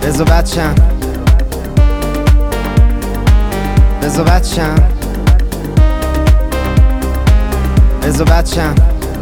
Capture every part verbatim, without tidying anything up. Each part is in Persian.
بزو بچم بزو بچم بزو بچم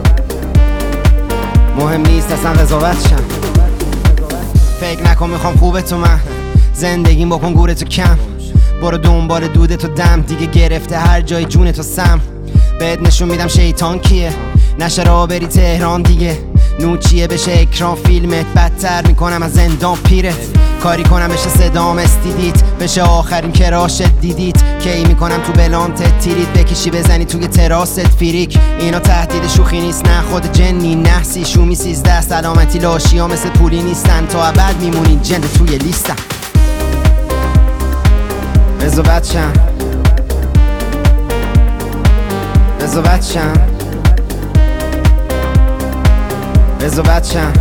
مهم نیست اصلا قضاوت شم. فکر نکن میخوام خوبه تو من زندگیم بکن گوره تو کم برو دنبال دوده تو دم دیگه گرفته هر جای جون تو سم بهت نشون میدم شیطان کیه نشه را بری تهران دیگه نوچیه بشه اکران فیلمت بدتر میکنم از زندان پیرت کاری کنم بشه صدام استیدیت بشه آخرین کراشت دیدیت کی میکنم تو بلانتت تیریت بکشی بزنی توی تراست فیریک اینا تهدید شوخی نیست نه خود جنی نحسی شومی سیزده سلامتی لاشی ها مثل پولی نیستن تا ابد میمونی جند توی لیستم. بزو بچم بزو بچم بزو بچم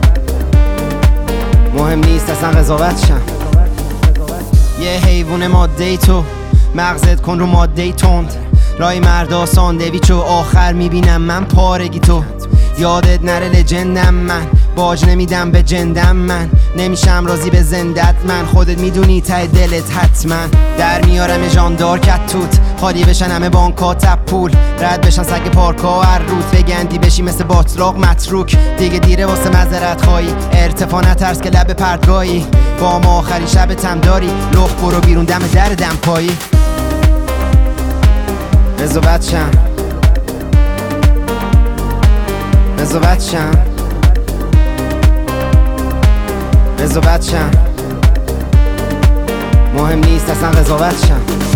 مهم نیست اصلا قضاوت شم. یه حیوان ماده ای تو مغزت کن رو ماده ای تند رای مردا ساندویچ و آخر میبینم من پارگی تو یادت نره لجندم من باج نمیدم به جندم من نمیشم راضی به زندت من خودت میدونی ته دلت حتما در میارم جاندار کت توت خالی بشن همه بانکا تپ پول رد بشن سگ پارکا هر روز بگندی بشی مثل باطلاق متروک دیگه دیره واسه مذرت خواهی ارتفاع نترس که لب پردگاهی با ما آخرین شب تم داری لخ برو بیرون دم در دم پایی. بزو بچم بزو بچم بزو بچم مهم نیست اصلا قضاوت شم.